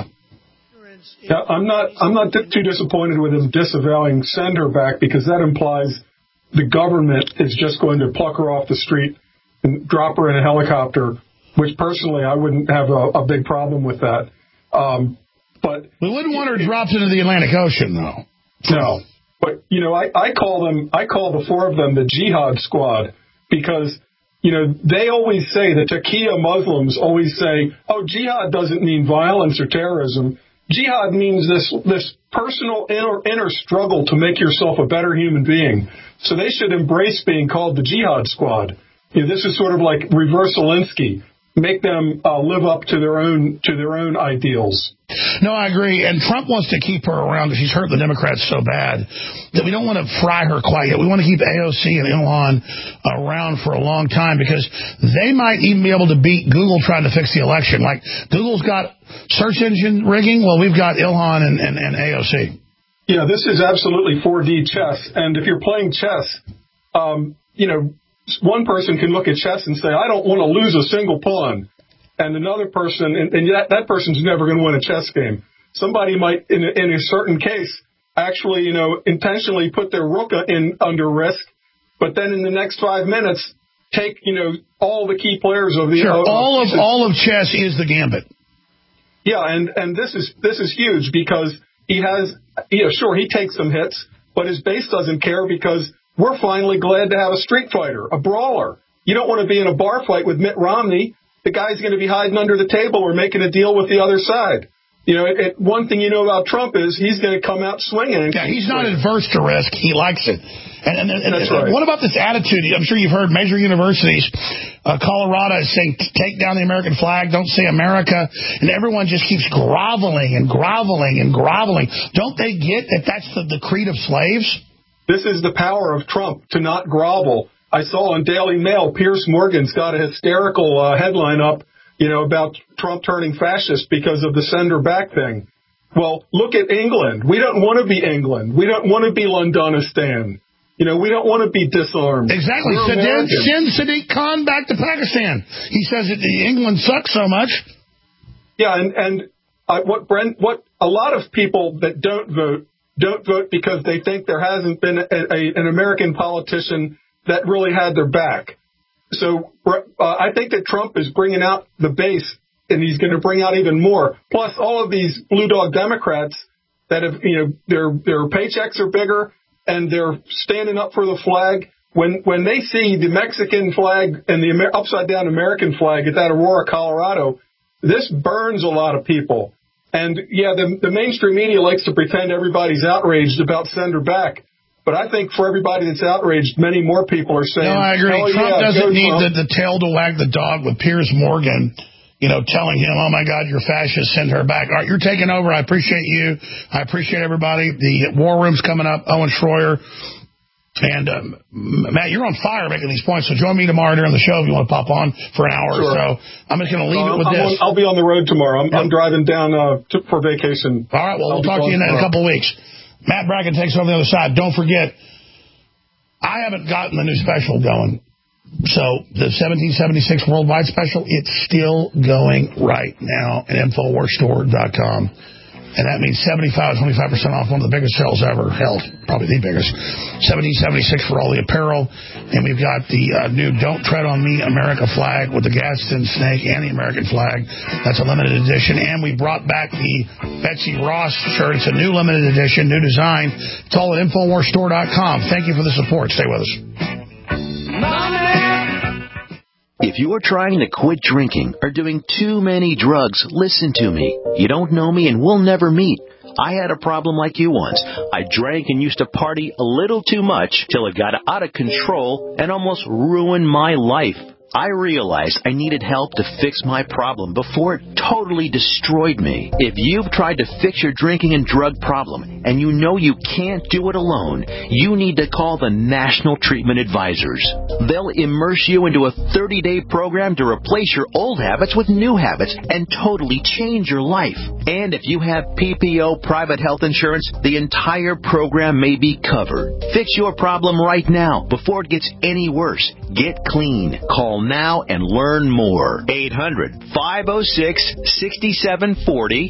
Yeah, I'm not I'm not too disappointed with him disavowing send her back, because that implies the government is just going to pluck her off the street and drop her in a helicopter, which personally I wouldn't have a, a big problem with that. Um, but we wouldn't want her dropped into the Atlantic Ocean, though. No. But, you know, I, I call them, I call the four of them the Jihad Squad because, you know, they always say, the Taqiyya Muslims always say, oh, jihad doesn't mean violence or terrorism. Jihad means this this personal inner, inner struggle to make yourself a better human being. So they should embrace being called the Jihad Squad. You know, this is sort of like reverse Zelensky. Make them uh, live up to their own to their own ideals. No, I agree. And Trump wants to keep her around because she's hurt the Democrats so bad that we don't want to fry her quite yet. We want to keep A O C and Ilhan around for a long time because they might even be able to beat Google trying to fix the election. Like, Google's got search engine rigging. Well, we've got Ilhan and, and, and A O C. Yeah, this is absolutely four D chess. And if you're playing chess, um, you know, one person can look at chess and say, I don't want to lose a single pawn. And another person, and, and that, that person's never going to win a chess game. Somebody might, in a, in a certain case, actually, you know, intentionally put their rook in under risk, but then in the next five minutes, take, you know, all the key players of the... Sure, uh, all of all of chess is the gambit. Yeah, and, and this is this is huge because he has, you know, sure, he takes some hits, but his base doesn't care because we're finally glad to have a street fighter, a brawler. You don't want to be in a bar fight with Mitt Romney. The guy's going to be hiding under the table or making a deal with the other side. You know, it, it, one thing you know about Trump is he's going to come out swinging. And yeah, he's not adverse to risk. He likes it. And, and, and, That's and right. What about this attitude? I'm sure you've heard major universities, uh, Colorado is saying, take down the American flag, don't say America, and everyone just keeps groveling and groveling and groveling. Don't they get that that's the, the creed of slaves? This is the power of Trump, to not grovel. I saw in Daily Mail, Piers Morgan's got a hysterical uh, headline up, you know, about Trump turning fascist because of the send her back thing. Well, look at England. We don't want to be England. We don't want to be Londonistan. You know, we don't want to be disarmed. Exactly. Send, send Sadiq Khan back to Pakistan. He says that England sucks so much. Yeah, and, and uh, what Brent, what a lot of people that don't vote don't vote because they think there hasn't been a, a, an American politician that really had their back. So uh, I think that Trump is bringing out the base, and he's going to bring out even more. Plus, all of these blue dog Democrats that have, you know, their their paychecks are bigger, and they're standing up for the flag. When when they see the Mexican flag and the Amer- upside down American flag at that Aurora, Colorado, this burns a lot of people. And yeah, the, the mainstream media likes to pretend everybody's outraged about send her back. But I think for everybody that's outraged, many more people are saying, no, I agree. oh, Trump yeah, doesn't need Trump. the, the tail to wag the dog with Piers Morgan, you know, telling him, oh, my God, you're fascist, send her back. All right, you're taking over. I appreciate you. I appreciate everybody. The War Room's coming up, Owen Schroyer. And, um, Matt, you're on fire making these points, so join me tomorrow during the show if you want to pop on for an hour Sure. or so. I'm just going to leave uh, it with I'm this. On, I'll be on the road tomorrow. I'm, I'm driving down uh, to, for vacation. All right, well, I'll we'll talk to you in a couple of weeks. Matt Bracken takes over the other side. Don't forget, I haven't gotten the new special going. So the seventeen seventy-six Worldwide Special, it's still going right now at Infowars Store dot com. And that means seventy-five, twenty-five percent off, one of the biggest sales ever. Hell, probably the biggest. seventeen seventy-six for all the apparel. And we've got the uh, new Don't Tread on Me America flag with the Gadsden snake and the American flag. That's a limited edition. And we brought back the Betsy Ross shirt. It's a new limited edition, new design. It's all at Infowars Store dot com. Thank you for the support. Stay with us. If you are trying to quit drinking or doing too many drugs, listen to me. You don't know me and we'll never meet. I had a problem like you once. I drank and used to party a little too much till it got out of control and almost ruined my life. I realized I needed help to fix my problem before it totally destroyed me. If you've tried to fix your drinking and drug problem and you know you can't do it alone, you need to call the National Treatment Advisors. They'll immerse you into a thirty-day program to replace your old habits with new habits and totally change your life. And if you have P P O private health insurance, the entire program may be covered. Fix your problem right now before it gets any worse. Get clean. Call now and learn more. eight hundred, five oh six, six seven four oh.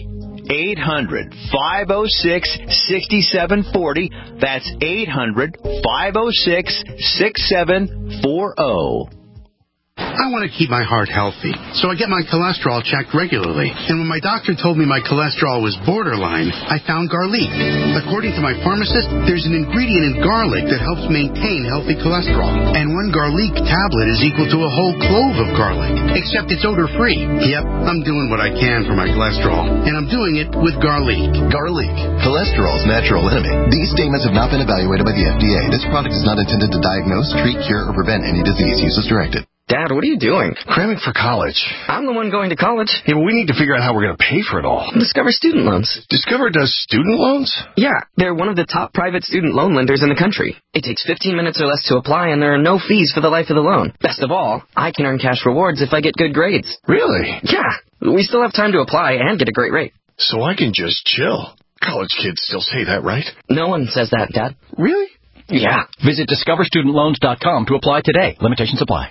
eight hundred, five oh six, six seven four oh. That's eight hundred, five oh six, six seven four oh. I want to keep my heart healthy, so I get my cholesterol checked regularly. And when my doctor told me my cholesterol was borderline, I found garlic. According to my pharmacist, there's an ingredient in garlic that helps maintain healthy cholesterol. And one garlic tablet is equal to a whole clove of garlic, except it's odor-free. Yep, I'm doing what I can for my cholesterol, and I'm doing it with garlic. Garlic, cholesterol's natural enemy. These statements have not been evaluated by the F D A. This product is not intended to diagnose, treat, cure, or prevent any disease. Use as directed. Dad, what are you doing? Cramming for college. I'm the one going to college. Yeah, but we need to figure out how we're going to pay for it all. Discover Student Loans. Discover does student loans? Yeah, they're one of the top private student loan lenders in the country. It takes fifteen minutes or less to apply, and there are no fees for the life of the loan. Best of all, I can earn cash rewards if I get good grades. Really? Yeah, we still have time to apply and get a great rate. So I can just chill. College kids still say that, right? No one says that, Dad. Really? Yeah. Visit discover student loans dot com to apply today. Limitations apply.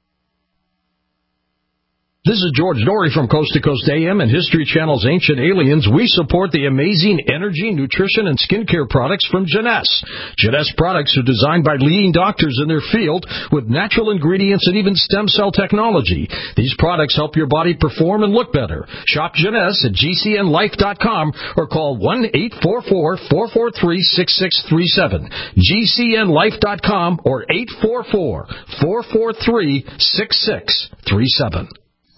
This is George Dory from Coast to Coast A M and History Channel's Ancient Aliens. We support the amazing energy, nutrition, and skincare products from Jeunesse. Jeunesse products are designed by leading doctors in their field with natural ingredients and even stem cell technology. These products help your body perform and look better. Shop Jeunesse at G C N life dot com or call one eight four four, four four three, six six three seven. G C N life dot com or eight four four, four four three, six six three seven.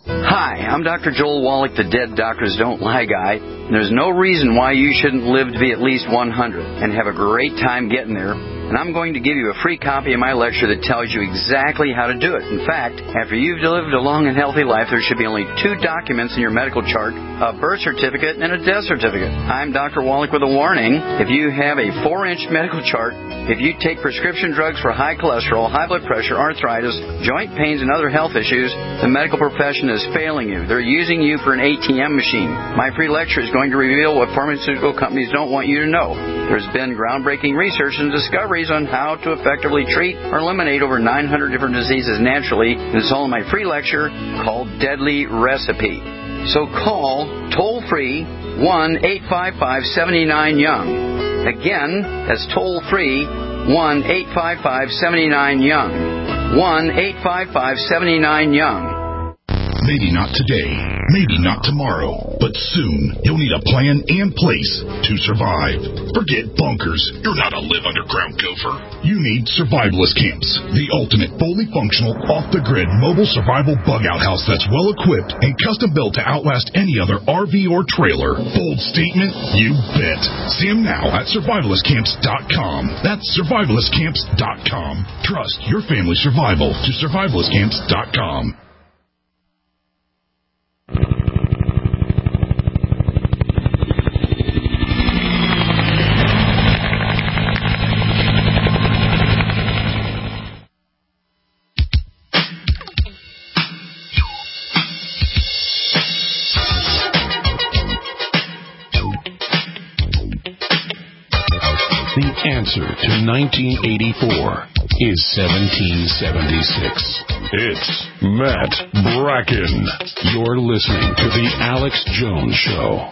Hi, I'm Doctor Joel Wallach, the Dead Doctors Don't Lie guy. There's no reason why you shouldn't live to be at least one hundred and have a great time getting there. And I'm going to give you a free copy of my lecture that tells you exactly how to do it. In fact, after you've lived a long and healthy life, there should be only two documents in your medical chart, a birth certificate and a death certificate. I'm Doctor Wallach with a warning. If you have a four-inch medical chart, if you take prescription drugs for high cholesterol, high blood pressure, arthritis, joint pains, and other health issues, the medical profession is failing you. They're using you for an A T M machine. My free lecture is going to reveal what pharmaceutical companies don't want you to know. There's been groundbreaking research and discoveries on how to effectively treat or eliminate over nine hundred different diseases naturally. And it's all in my free lecture called Deadly Recipe. So call toll-free one eight five five, seven nine, young. Again, that's toll-free one eight five five, seven nine, young. one eight five five, seven nine, young. Maybe not today, maybe not tomorrow, but soon you'll need a plan and place to survive. Forget bunkers. You're not a live underground gopher. You need survivalist camps, the ultimate fully functional, off-the-grid mobile survival bug-out house that's well-equipped and custom-built to outlast any other R V or trailer. Bold statement? You bet. See them now at survivalist camps dot com. That's survivalist camps dot com. Trust your family's survival to survivalist camps dot com. The answer to nineteen eighty-four is seventeen seventy-six. It's Matt Bracken. You're listening to The Alex Jones Show.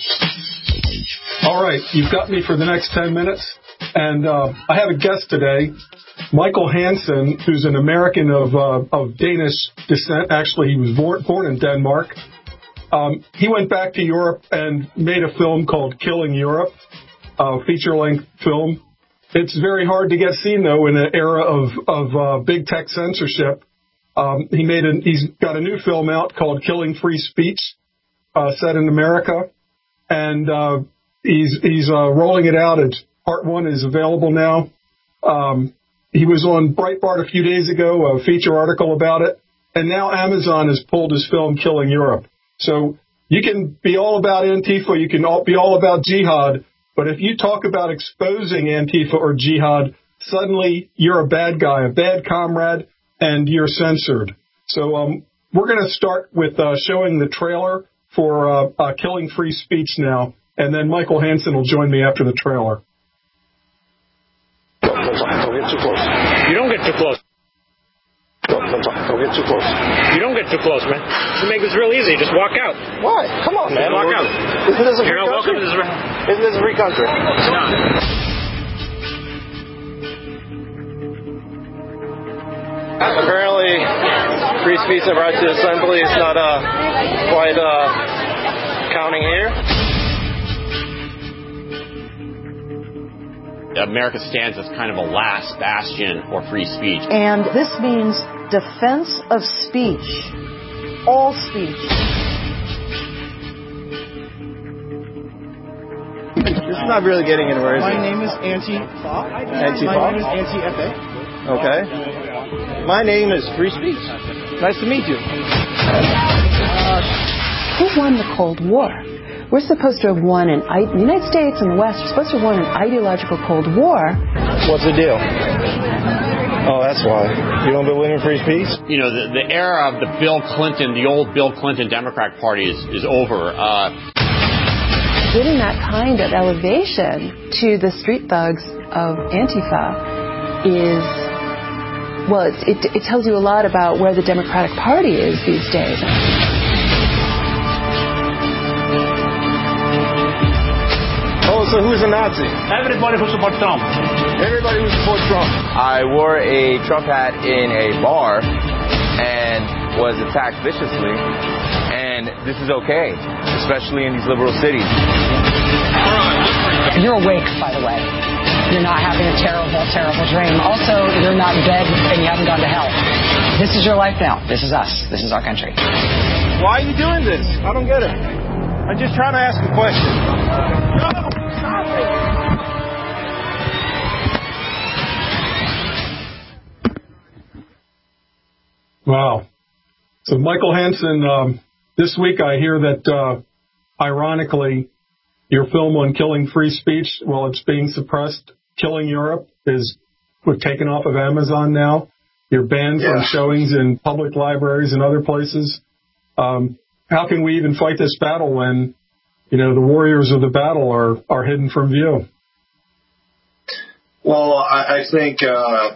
All right, you've got me for the next ten minutes, and uh, I have a guest today, Michael Hansen, who's an American of uh, of Danish descent. Actually, he was born, born in Denmark. Um, he went back to Europe and made a film called Killing Europe, a feature-length film. It's very hard to get seen, though, in an era of, of uh, big tech censorship. Um, he made a, he's got a new film out called Killing Free Speech, uh, set in America, and uh, he's he's uh, rolling it out. It's, part one is available now. Um, he was on Breitbart a few days ago, a feature article about it, and now Amazon has pulled his film Killing Europe. So you can be all about Antifa, you can all be all about jihad, but if you talk about exposing Antifa or jihad, suddenly you're a bad guy, a bad comrade, and you're censored. So um, we're going to start with uh, showing the trailer for uh, uh, Killing Free Speech now, and then Michael Hansen will join me after the trailer. Don't get too close. You don't get too close. Don't, Don't talk. Don't get too close. You don't get too close, man. You make this real easy. Just walk out. Why? Come on, man. Just walk out. Isn't this a free You're not country? welcome to this. Re- Isn't this a free country? No. Apparently, free speech and right to assembly is not uh, quite uh, counting here. America stands as kind of a last bastion for free speech. And this means defense of speech. All speech. This is not really getting anywhere, is My it? name is Antifa. Antifa? My name is Anti-F A. Okay. My name is Free Speech. Nice to meet you. Uh, who won the Cold War? We're supposed to have won an, the United States and the West are supposed to have won an ideological Cold War. What's the deal? Oh, that's why. You don't believe in free speech? You know, the, the era of the Bill Clinton, the old Bill Clinton Democratic Party is, is over. Uh, Giving that kind of elevation to the street thugs of Antifa is, well, it, it, it tells you a lot about where the Democratic Party is these days. Oh, so who's a Nazi? Everybody who supports Trump. Everybody who supports Trump. I wore a Trump hat in a bar and was attacked viciously. And this is okay, especially in these liberal cities. You're awake, by the way. You're not having a terrible, terrible dream. Also, you're not dead and you haven't gone to hell. This is your life now. This is us. This is our country. Why are you doing this? I don't get it. I'm just trying to ask a question. No, stop it. Wow. So, Michael Hansen, um, this week I hear that, uh, ironically, your film on killing free speech, while it's being suppressed, Killing Europe, is taken off of Amazon now. You're banned yeah. from showings in public libraries and other places. Um, how can we even fight this battle when, you know, the warriors of the battle are, are hidden from view? Well, I, I think uh,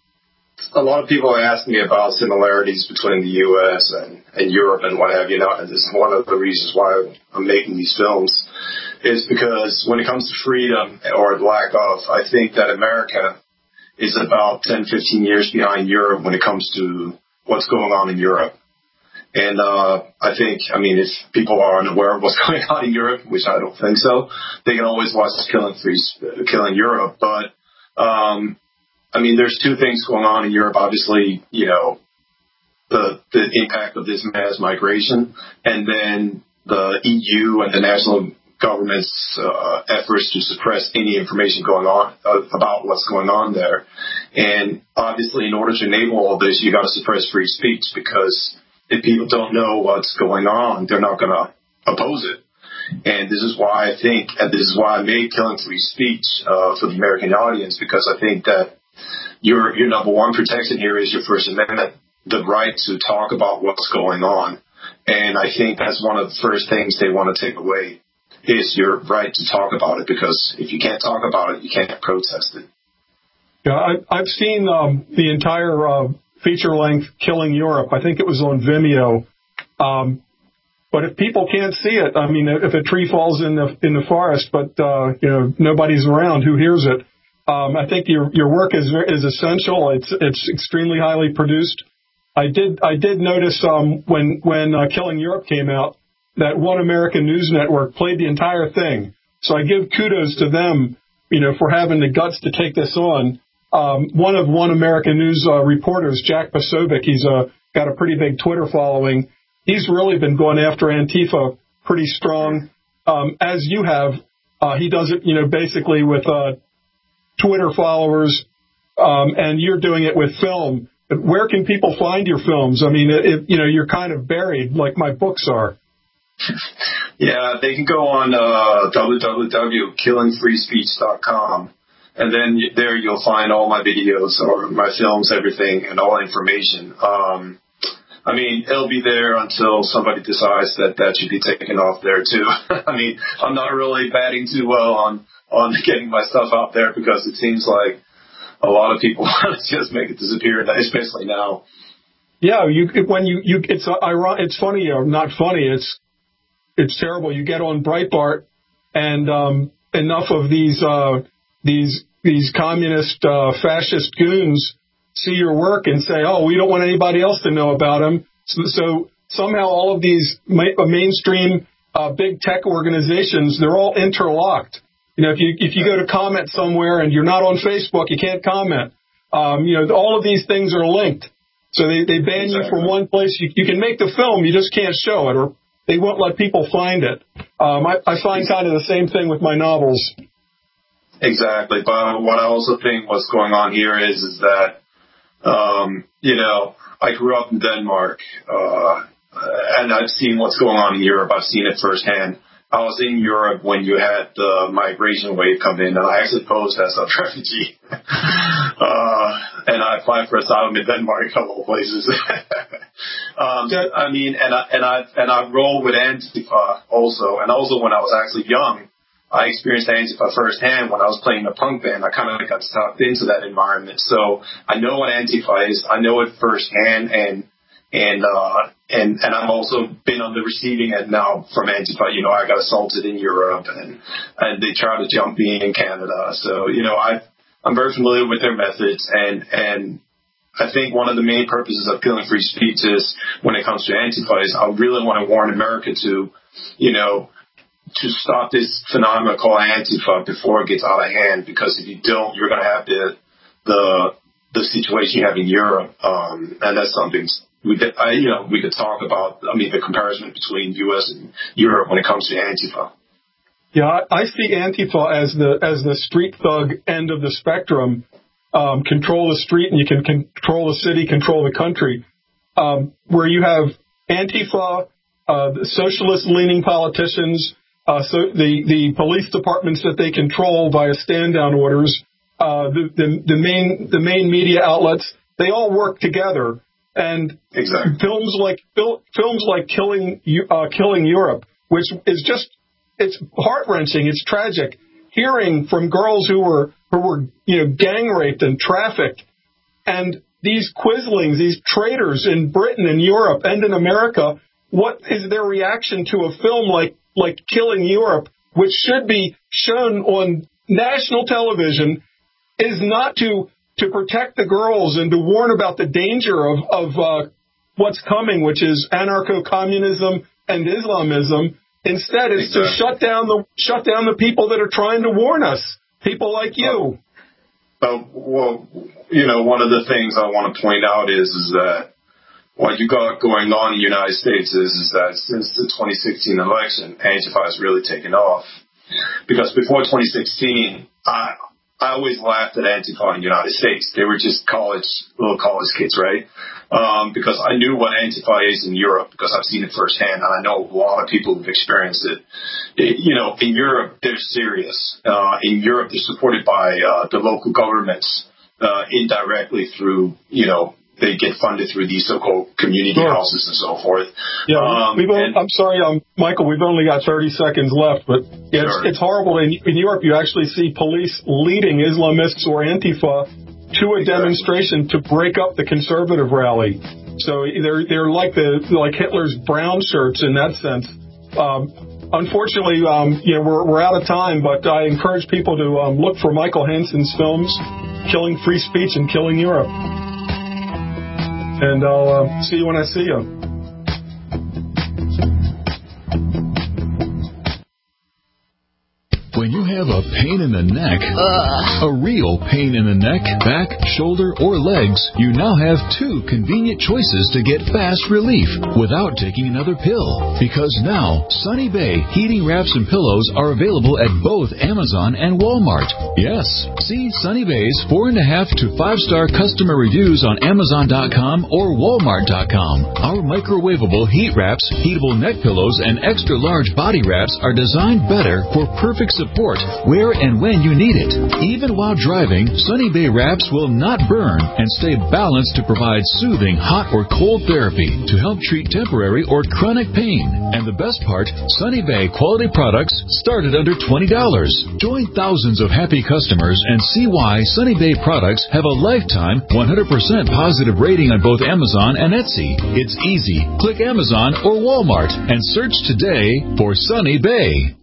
a lot of people are asking me about similarities between the U S and, and Europe and what have you. Now, and this is one of the reasons why I'm making these films, is because when it comes to freedom or lack of, I think that America is about ten, fifteen years behind Europe when it comes to what's going on in Europe. And uh, I think, I mean, if people are unaware of what's going on in Europe, which I don't think so, they can always watch Killing Free, Killing Europe. But, um, I mean, there's two things going on in Europe. Obviously, you know, the the impact of this mass migration, and then the E U and the national government's uh, efforts to suppress any information going on uh, about what's going on there. And obviously, in order to enable all this, you got to suppress free speech, because if people don't know what's going on, they're not going to oppose it. And this is why I think, and this is why I made Killing Free Speech uh, for the American audience, because I think that your your number one protection here is your First Amendment, the right to talk about what's going on. And I think that's one of the first things they want to take away, is your right to talk about it, because if you can't talk about it, you can't protest it. Yeah, I, I've seen um, the entire uh, feature-length Killing Europe. I think it was on Vimeo. Um, but if people can't see it, I mean, if a tree falls in the in the forest, but uh, you know nobody's around, who hears it? Um, I think your your work is is essential. It's it's extremely highly produced. I did I did notice um, when when uh, Killing Europe came out that One American News Network played the entire thing. So I give kudos to them, you know, for having the guts to take this on. Um, one of One American News uh, reporters, Jack Posobiec, he's uh, got a pretty big Twitter following. He's really been going after Antifa pretty strong, um, as you have. Uh, he does it, you know, basically with uh, Twitter followers, um, and you're doing it with film. But where can people find your films? I mean, it, you know, you're kind of buried like my books are. Yeah, they can go on uh, w w w dot killing free speech dot com, and then there you'll find all my videos or my films, everything, and all information. Um, I mean, it'll be there until somebody decides that that should be taken off there, too. I mean, I'm not really batting too well on, on getting my stuff out there, because it seems like a lot of people want to just make it disappear, especially now. Yeah, you when you you it's ironic. It's funny or not funny. It's it's terrible. You get on Breitbart, and um, enough of these uh, these these communist uh, fascist goons see your work and say, "Oh, we don't want anybody else to know about them." So, so somehow all of these ma- mainstream uh, big tech organizations, they're all interlocked. You know, if you if you go to comment somewhere and you're not on Facebook, you can't comment. Um, you know, all of these things are linked. So they, they ban exactly. you from one place. You, you can make the film, you just can't show it, or they won't let people find it. Um, I, I find kind of the same thing with my novels. Exactly. But what I also think what's going on here is is that, um, you know, I grew up in Denmark, uh, and I've seen what's going on in Europe. I've seen it firsthand. I was in Europe when you had the migration wave come in, and I actually posed as a refugee. uh, and I applied for asylum in Denmark, a couple of places. um, I mean, and I, and I, and I rolled with Antifa also. And also when I was actually young, I experienced Antifa firsthand when I was playing the punk band. I kind of got sucked into that environment. So I know what Antifa is. I know it firsthand, and And, uh, and, and I've also been on the receiving end now from Antifa. You know, I got assaulted in Europe, and, and they tried to jump me in Canada. So, you know, I, I'm very familiar with their methods, and, and I think one of the main purposes of killing free speech is, when it comes to Antifa, is I really want to warn America to, you know, to stop this phenomenon called Antifa before it gets out of hand, because if you don't, you're going to have the, the, the situation you have in Europe. Um, and that's something We could, I, you know, we could talk about, I mean, the comparison between U S and Europe when it comes to Antifa. Yeah, I, I see Antifa as the as the street thug end of the spectrum. Um, control the street, and you can control the city, control the country. Um, where you have Antifa, uh, the socialist-leaning politicians, uh, so the the police departments that they control via stand-down orders, uh, the, the the main the main media outlets, they all work together. And exactly. films like fil- films like Killing uh, Killing Europe, which is just, it's heart-wrenching, it's tragic. Hearing from girls who were who were you know gang raped and trafficked, and these quislings, these traitors in Britain and Europe and in America, what is their reaction to a film like like Killing Europe, which should be shown on national television, is not to to protect the girls and to warn about the danger of, of uh, what's coming, which is anarcho-communism and Islamism. Instead, it's exactly. to shut down the shut down the people that are trying to warn us, people like you. Uh, well, you know, one of the things I want to point out is, is that what you got going on in the United States is, is that since the twenty sixteen election, Antifa has really taken off. Because before twenty sixteen, I... I always laughed at Antifa in the United States. They were just college, little college kids, right? Um, because I knew what Antifa is in Europe, because I've seen it firsthand, and I know a lot of people who've experienced it. it you know, in Europe, they're serious. Uh, in Europe, they're supported by uh, the local governments uh, indirectly through, you know, they get funded through these so-called community sure. houses and so forth. Yeah, um, we've only, and, I'm sorry, um, Michael, we've only got thirty seconds left, but yeah, it's, sure. it's horrible. In, in Europe, you actually see police leading Islamists or Antifa to a demonstration to break up the conservative rally. So they're they're like the like Hitler's brown shirts in that sense. Um, unfortunately, um, you know, we're we're out of time, but I encourage people to um, look for Michael Henson's films, Killing Free Speech and Killing Europe. And I'll uh, see you when I see you. When you have a pain in the neck, Ugh. a real pain in the neck, back, shoulder, or legs, you now have two convenient choices to get fast relief without taking another pill. Because now, Sunny Bay heating wraps and pillows are available at both Amazon and Walmart. Yes, see Sunny Bay's four and a half to five star customer reviews on Amazon dot com or Walmart dot com. Our microwavable heat wraps, heatable neck pillows, and extra large body wraps are designed better for perfect support support where and when you need it. Even while driving, Sunny Bay wraps will not burn and stay balanced to provide soothing hot or cold therapy to help treat temporary or chronic pain. And the best part, Sunny Bay quality products start at under twenty dollars. Join thousands of happy customers and see why Sunny Bay products have a lifetime one hundred percent positive rating on both Amazon and Etsy. It's easy. Click Amazon or Walmart and search today for Sunny Bay.